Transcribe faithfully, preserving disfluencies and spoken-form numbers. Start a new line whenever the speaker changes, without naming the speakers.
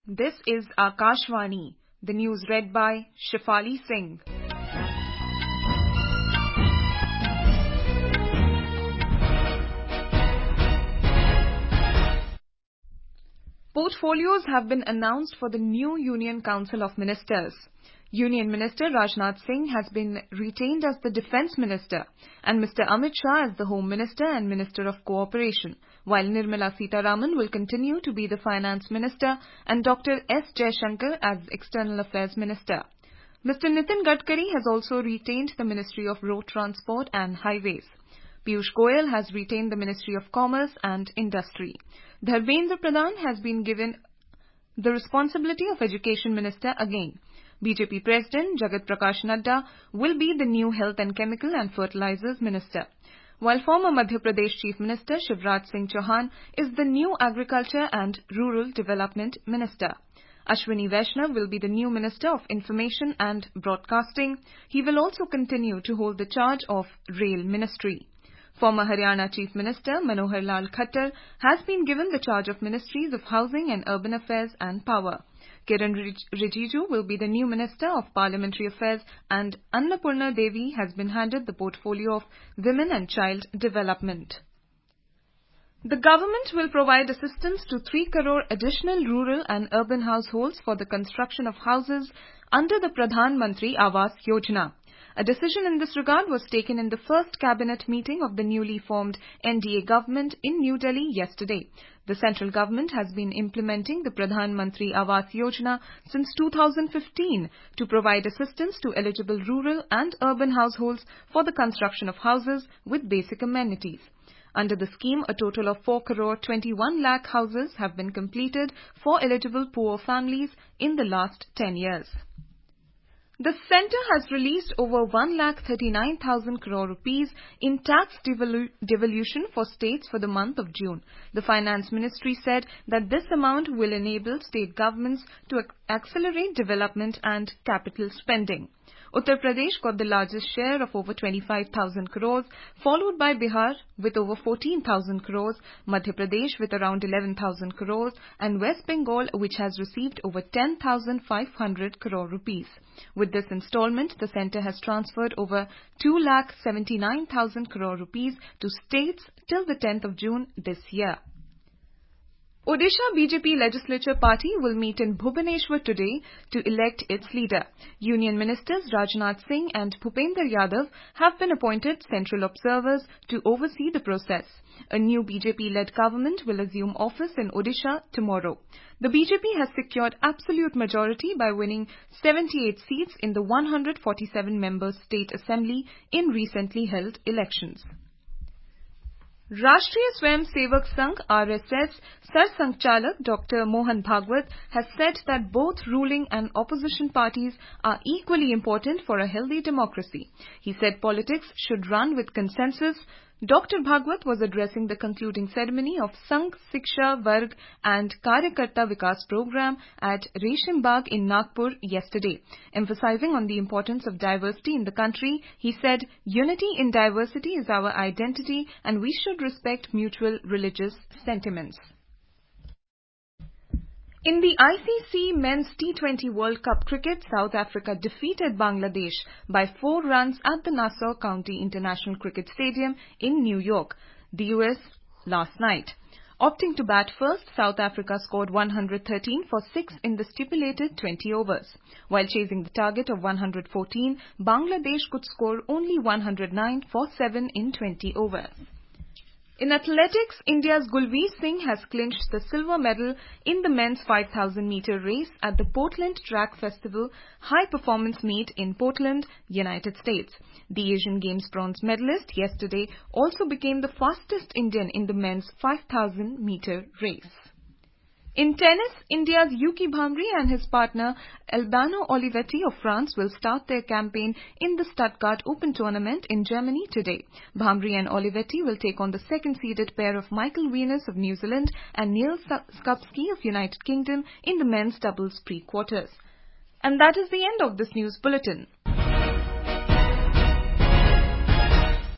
This is Akashvani, the news read by Shefali Singh. Portfolios have been announced for the new Union Council of Ministers. Union Minister Rajnath Singh has been retained as the Defence Minister and Mister Amit Shah as the Home Minister and Minister of Cooperation, while Nirmala Sitharaman will continue to be the Finance Minister and Doctor S Jaishankar as External Affairs Minister. Mister Nitin Gadkari has also retained the Ministry of Road Transport and Highways. Piyush Goyal has retained the Ministry of Commerce and Industry. Dharmendra Pradhan has been given the responsibility of Education Minister again. B J P President Jagat Prakash Nadda will be the new Health and Chemical and Fertilizers Minister, while former Madhya Pradesh Chief Minister Shivraj Singh Chauhan is the new Agriculture and Rural Development Minister. Ashwini Vaishnav will be the new Minister of Information and Broadcasting. He will also continue to hold the charge of Rail Ministry. Former Haryana Chief Minister Manohar Lal Khattar has been given the charge of Ministries of Housing and Urban Affairs and Power. Kiran Rijiju will be the new Minister of Parliamentary Affairs and Annapurna Devi has been handed the portfolio of Women and Child Development. The government will provide assistance to three crore additional rural and urban households for the construction of houses under the Pradhan Mantri Awas Yojana. A decision in this regard was taken in the first cabinet meeting of the newly formed N D A government in New Delhi yesterday. The central government has been implementing the Pradhan Mantri Awas Yojana since two thousand fifteen to provide assistance to eligible rural and urban households for the construction of houses with basic amenities. Under the scheme, a total of four crore twenty-one lakh houses have been completed for eligible poor families in the last ten years. The centre has released over one lakh thirty-nine thousand crore rupees in tax devolu- devolution for states for the month of June. The Finance Ministry said that this amount will enable state governments to ac- accelerate development and capital spending. Uttar Pradesh got the largest share of over twenty-five thousand crores, followed by Bihar with over fourteen thousand crores, Madhya Pradesh with around eleven thousand crores, and West Bengal, which has received over ten thousand five hundred crore rupees. With this installment, the centre has transferred over two lakh seventy-nine thousand crore rupees to states till the tenth of June this year. Odisha B J P Legislature Party will meet in Bhubaneswar today to elect its leader. Union Ministers Rajnath Singh and Bhupender Yadav have been appointed central observers to oversee the process. A new B J P-led government will assume office in Odisha tomorrow. The B J P has secured absolute majority by winning seventy-eight seats in the one hundred forty-seven member State Assembly in recently held elections. Rashtriya Swayam Sevak Sangh R S S Sarsanghchalak Doctor Mohan Bhagwat has said that both ruling and opposition parties are equally important for a healthy democracy. He said politics should run with consensus. Doctor Bhagwat was addressing the concluding ceremony of Sangh Siksha Varg and Karyakarta Vikas program at Resham Bagh in Nagpur yesterday. Emphasizing on the importance of diversity in the country, he said, "Unity in diversity is our identity and we should respect mutual religious sentiments." In the I C C Men's T twenty World Cup Cricket, South Africa defeated Bangladesh by four runs at the Nassau County International Cricket Stadium in New York, the U S, last night. Opting to bat first, South Africa scored one hundred thirteen for six in the stipulated twenty overs. While chasing the target of one hundred fourteen, Bangladesh could score only one hundred nine for seven in twenty overs. In athletics, India's Gulveer Singh has clinched the silver medal in the men's five thousand meter race at the Portland Track Festival High Performance Meet in Portland, United States. The Asian Games bronze medalist yesterday also became the fastest Indian in the men's five thousand meter race. In tennis, India's Yuki Bhamri and his partner Albano Olivetti of France will start their campaign in the Stuttgart Open tournament in Germany today. Bhamri and Olivetti will take on the second-seeded pair of Michael Venus of New Zealand and Neil Skupski of United Kingdom in the men's doubles pre-quarters. And that is the end of this news bulletin.